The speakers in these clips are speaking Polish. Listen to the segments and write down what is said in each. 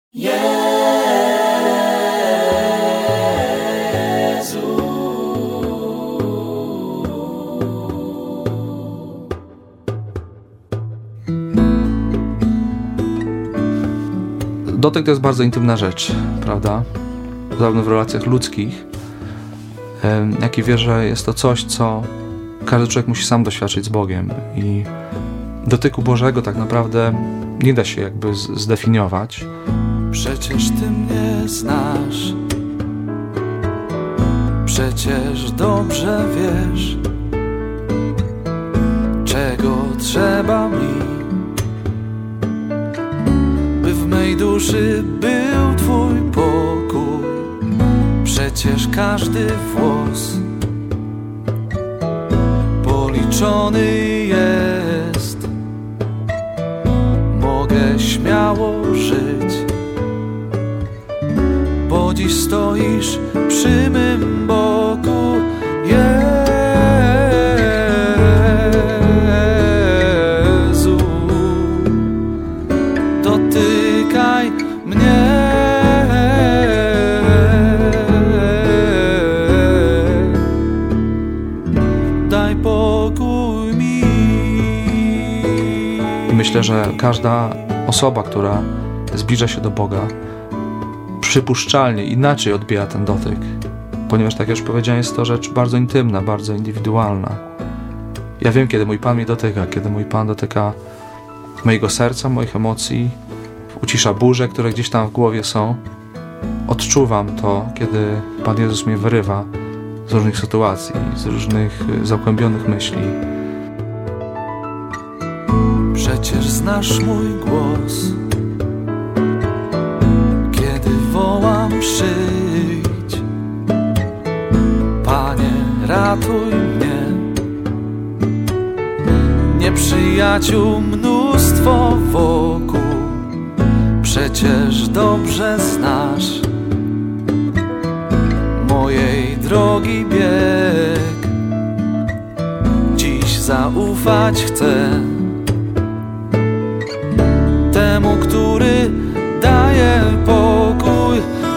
Dotyk to jest bardzo intymna rzecz, prawda? Zarówno w relacjach ludzkich, jak i wierzę, że jest to coś, co każdy człowiek musi sam doświadczyć z Bogiem. I dotyku Bożego tak naprawdę nie da się jakby zdefiniować. Przecież Ty mnie znasz, przecież dobrze wiesz, czego trzeba mi, by w mej duszy był Twój pokój. Przecież każdy włos policzony jest, mogę śmiało żyć, bo dziś stoisz przy mym boku. Jezu, dotykaj mnie, daj pokój mi. Myślę, że każda osoba, która zbliża się do Boga, przypuszczalnie inaczej odbiera ten dotyk, ponieważ, tak jak już powiedziałem, jest to rzecz bardzo intymna, bardzo indywidualna. Ja wiem, kiedy mój Pan mnie dotyka, kiedy mój Pan dotyka mojego serca, moich emocji, ucisza burze, które gdzieś tam w głowie są. Odczuwam to, kiedy Pan Jezus mnie wyrywa z różnych sytuacji, z różnych zagłębionych myśli. Przecież znasz mój głos, kiedy wołam przyjdź. Panie, ratuj mnie. Nieprzyjaciół mnóstwo wokół, przecież dobrze znasz mojej drogi bieg. Dziś zaufać chcę temu, który daje pokój.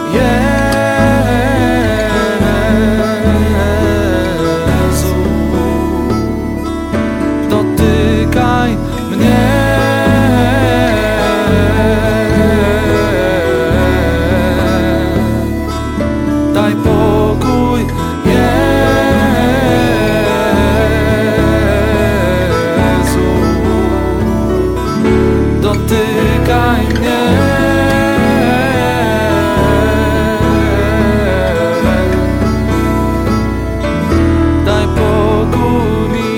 Jezu, dotykaj mnie, daj pokój. Jezu, dotykaj mnie, daj pokój mi.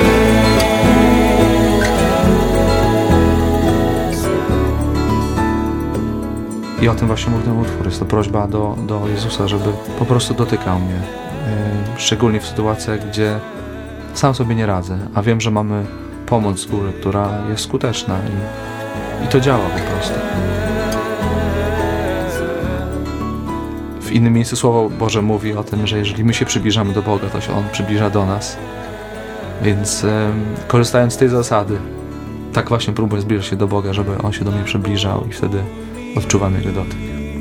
I o tym właśnie mówi ten utwór. Jest to prośba do Jezusa, żeby po prostu dotykał mnie. Szczególnie w sytuacjach, gdzie sam sobie nie radzę, a wiem, że mamy pomoc z góry, która jest skuteczna i to działa po prostu. W innym miejscu Słowo Boże mówi o tym, że jeżeli my się przybliżamy do Boga, to się On przybliża do nas. Więc korzystając z tej zasady, tak właśnie próbuję zbliżać się do Boga, żeby On się do mnie przybliżał i wtedy odczuwam Jego dotyk.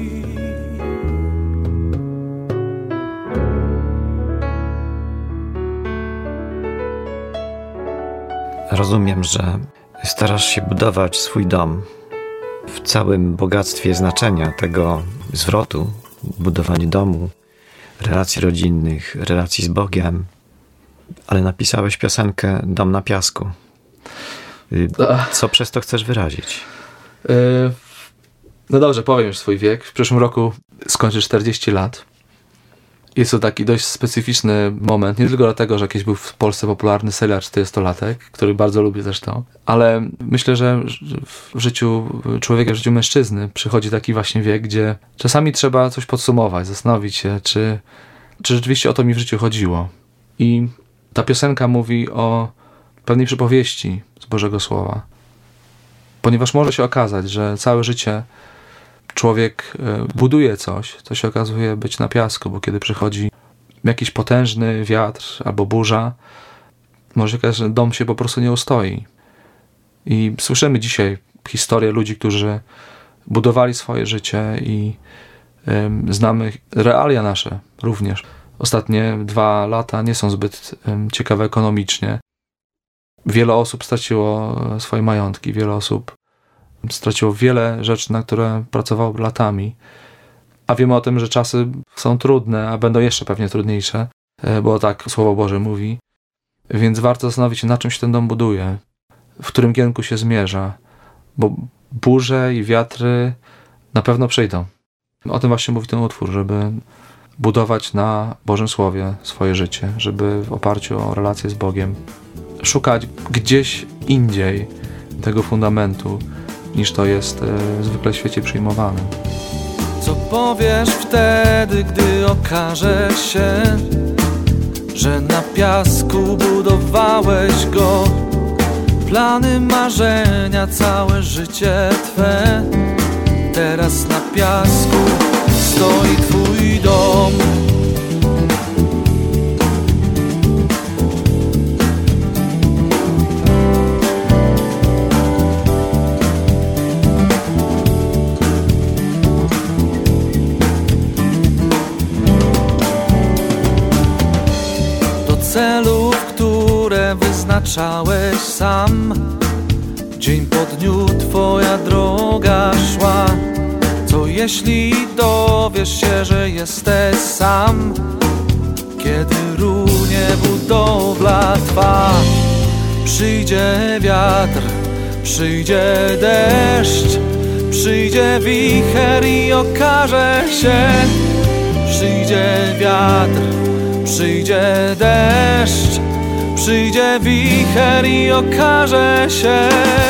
Rozumiem, że starasz się budować swój dom w całym bogactwie znaczenia tego zwrotu, budowanie domu, relacji rodzinnych, relacji z Bogiem, ale napisałeś piosenkę Dom na piasku. Co przez to chcesz wyrazić? No dobrze, powiem już swój wiek. W przyszłym roku skończę 40 lat. Jest to taki dość specyficzny moment, nie tylko dlatego, że kiedyś był w Polsce popularny serial 40-latek, który bardzo lubię zresztą, ale myślę, że w życiu człowieka, w życiu mężczyzny przychodzi taki właśnie wiek, gdzie czasami trzeba coś podsumować, zastanowić się, czy rzeczywiście o to mi w życiu chodziło. I ta piosenka mówi o pewnej przypowieści z Bożego Słowa, ponieważ może się okazać, że całe życie człowiek buduje coś, co się okazuje być na piasku, bo kiedy przychodzi jakiś potężny wiatr albo burza, może się okazać, że dom się po prostu nie ustoi. I słyszymy dzisiaj historię ludzi, którzy budowali swoje życie i znamy realia nasze również. Ostatnie 2 lata nie są zbyt ciekawe ekonomicznie. Wiele osób straciło swoje majątki, wiele osób straciło wiele rzeczy, na które pracowało latami. A wiemy o tym, że czasy są trudne, a będą jeszcze pewnie trudniejsze, bo tak Słowo Boże mówi. Więc warto zastanowić się, na czym się ten dom buduje, w którym kierunku się zmierza, bo burze i wiatry na pewno przyjdą. O tym właśnie mówi ten utwór, żeby budować na Bożym Słowie swoje życie, żeby w oparciu o relację z Bogiem szukać gdzieś indziej tego fundamentu, niż to jest zwykle w świecie przyjmowane. Co powiesz wtedy, gdy okaże się, że na piasku budowałeś go? Plany, marzenia, całe życie Twe. Teraz na piasku stoi Twój dom. Do celów, które wyznaczałeś sam, dzień po dniu Twoja droga szła. Co jeśli dowiesz się, że jesteś sam, kiedy runie budowla Twa? Przyjdzie wiatr, przyjdzie deszcz, przyjdzie wicher i okaże się. Przyjdzie wiatr, przyjdzie deszcz, przyjdzie wicher i okaże się.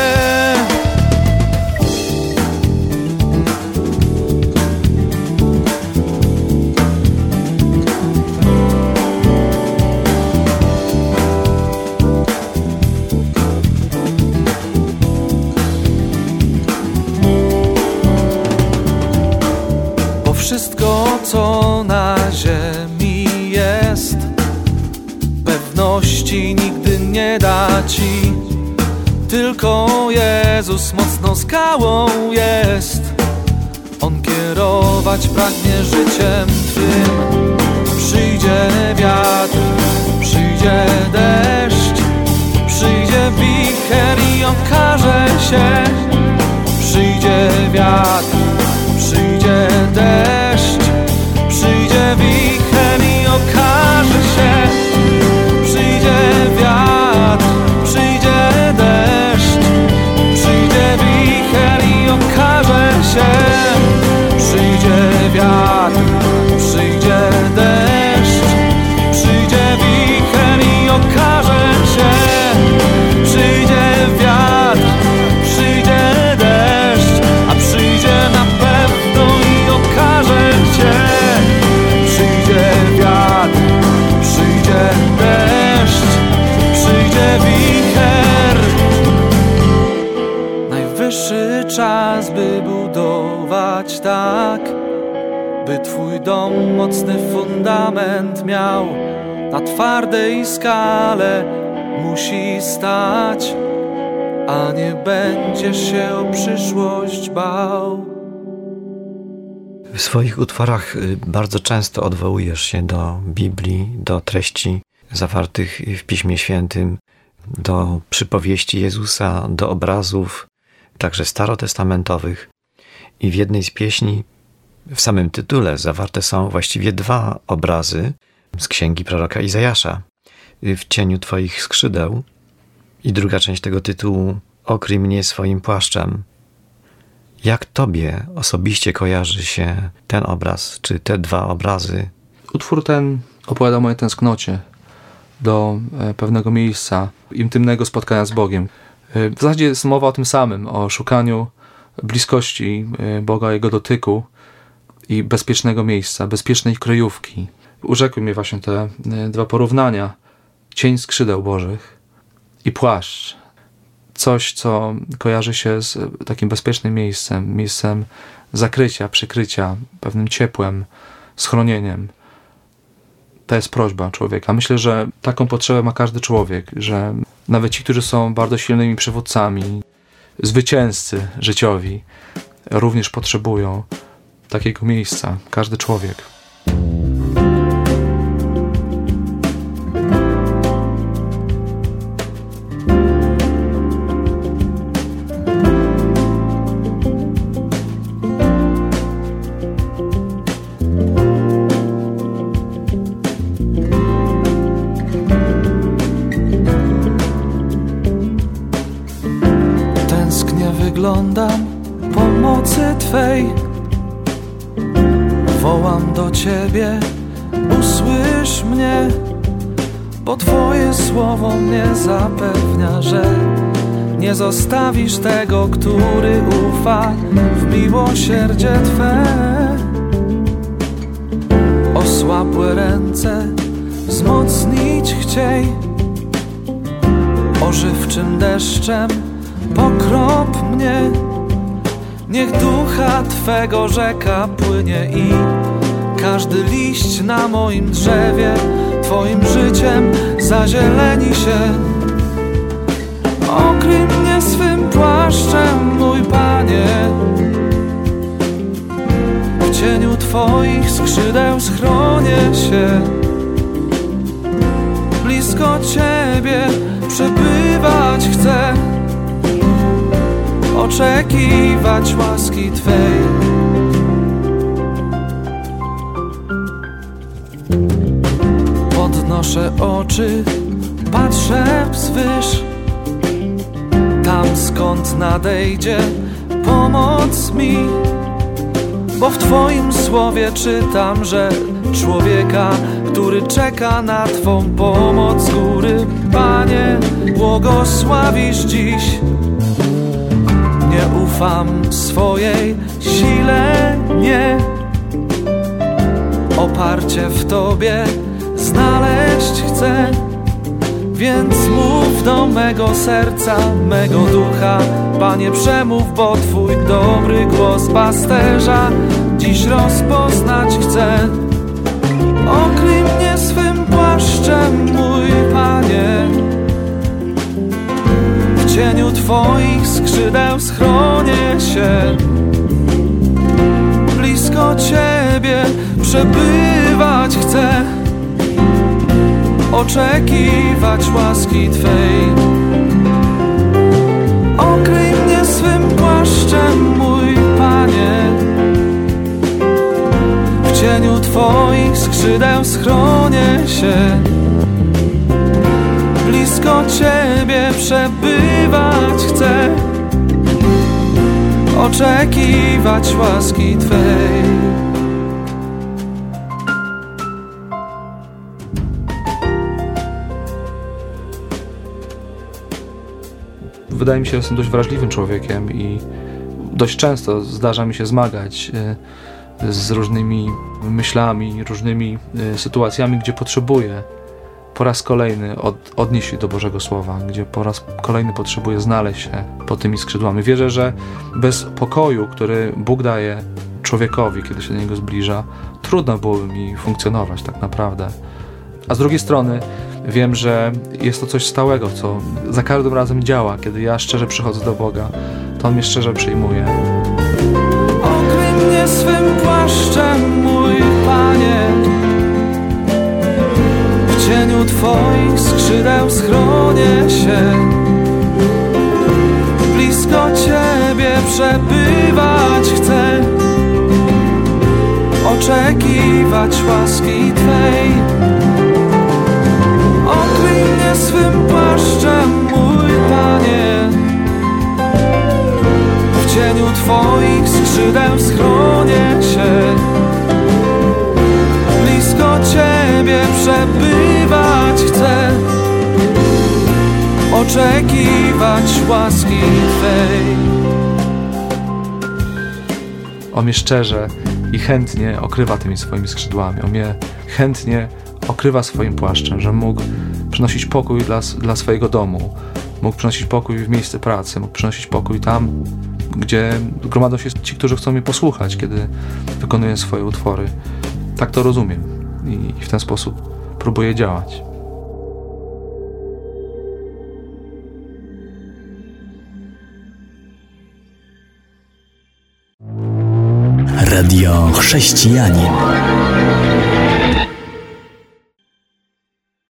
Bo wszystko, co na ziemi jest, pewności nigdy nie da Ci. Tylko Jezus mocną skałą jest. On kierować pragnie życiem Twym. Przyjdzie wiatr, przyjdzie deszcz, przyjdzie wicher i okaże się. Przyjdzie wiatr, przyjdzie deszcz, przyjdzie wicher i okaże się. Przyjdzie wiatr, przyjdzie deszcz, przyjdzie wicher i okaże się. Przyjdzie wiatr, przyjdzie deszcz, przyjdzie wicher i okaże się. Przyjdzie wiatr, przyjdzie deszcz, a przyjdzie na pewno i okaże się. Przyjdzie wiatr, przyjdzie deszcz, przyjdzie wicher. Najwyższy czas, by budować tak, by Twój dom mocny fundament miał. Na twardej skale musi stać, a nie będziesz się o przyszłość bał. W swoich utworach bardzo często odwołujesz się do Biblii, do treści zawartych w Piśmie Świętym, do przypowieści Jezusa, do obrazów, także starotestamentowych. I w jednej z pieśni, w samym tytule, zawarte są właściwie 2 obrazy z księgi proroka Izajasza. W cieniu Twoich skrzydeł. I druga część tego tytułu: okryj mnie swoim płaszczem. Jak Tobie osobiście kojarzy się ten obraz, czy te 2 obrazy? Utwór ten opowiada o mojej tęsknocie do pewnego miejsca, intymnego spotkania z Bogiem. W zasadzie jest mowa o tym samym, o szukaniu bliskości Boga, Jego dotyku i bezpiecznego miejsca, bezpiecznej kryjówki. Urzekły mnie właśnie te 2 porównania. Cień skrzydeł Bożych i płaszcz. Coś, co kojarzy się z takim bezpiecznym miejscem zakrycia, przykrycia, pewnym ciepłem, schronieniem. To jest prośba człowieka. Myślę, że taką potrzebę ma każdy człowiek, że nawet ci, którzy są bardzo silnymi przywódcami, zwycięzcy życiowi, również potrzebują takiego miejsca. Każdy człowiek. Tęsknie wyglądam pomocy Twej. Wołam do Ciebie, usłysz mnie, bo Twoje słowo mnie zapewnia, że nie zostawisz tego, który ufa w miłosierdzie Twe. Osłabłe ręce wzmocnić chciej, ożywczym deszczem pokrop mnie. Niech ducha Twego rzeka płynie i każdy liść na moim drzewie Twoim życiem zazieleni się. Okryj mnie swym płaszczem, mój Panie. W cieniu Twoich skrzydeł schronię się. Blisko Ciebie przebywać chcę, oczekiwać łaski Twej. Podnoszę oczy, patrzę wzwyż, tam skąd nadejdzie pomoc mi, bo w Twoim słowie czytam, że człowieka, który czeka na Twą pomoc z góry, Panie, błogosławisz dziś. Nie ufam swojej sile, nie. Oparcie w Tobie znaleźć chcę. Więc mów do mego serca, mego ducha, Panie, przemów, bo Twój dobry głos pasterza dziś rozpoznać chcę. Okryj mnie swym płaszczem, mój Panie. W cieniu Twoich skrzydeł schronię się. Blisko Ciebie przebywać chcę, oczekiwać łaski Twej. Okryj mnie swym płaszczem, mój Panie. W cieniu Twoich skrzydeł schronię się. Blisko Ciebie przebywać chcę, oczekiwać łaski Twej. Wydaje mi się, że jestem dość wrażliwym człowiekiem i dość często zdarza mi się zmagać z różnymi myślami, różnymi sytuacjami, gdzie potrzebuję po raz kolejny odnieść się do Bożego Słowa, gdzie po raz kolejny potrzebuję znaleźć się pod tymi skrzydłami. Wierzę, że bez pokoju, który Bóg daje człowiekowi, kiedy się do niego zbliża, trudno byłoby mi funkcjonować tak naprawdę. A z drugiej strony wiem, że jest to coś stałego, co za każdym razem działa. Kiedy ja szczerze przychodzę do Boga, to On mnie szczerze przyjmuje. Okryj mnie swym płaszczem, mój Panie. W cieniu Twoich skrzydeł schronię się. Blisko Ciebie przebywać chcę, oczekiwać łaski Twej. Okryj mnie swym płaszczem, mój Panie. W cieniu Twoich skrzydeł schronię się. Blisko Ciebie przebywać chcę, oczekiwać łaski Twej. On mnie szczerze i chętnie okrywa tymi swoimi skrzydłami. On mnie chętnie okrywa swoim płaszczem, że mógł przynosić pokój dla swojego domu, mógł przynosić pokój w miejsce pracy, mógł przynosić pokój tam, gdzie gromadzą się ci, którzy chcą mnie posłuchać, kiedy wykonuję swoje utwory. Tak to rozumiem i w ten sposób próbuję działać. Radio Chrześcijanin.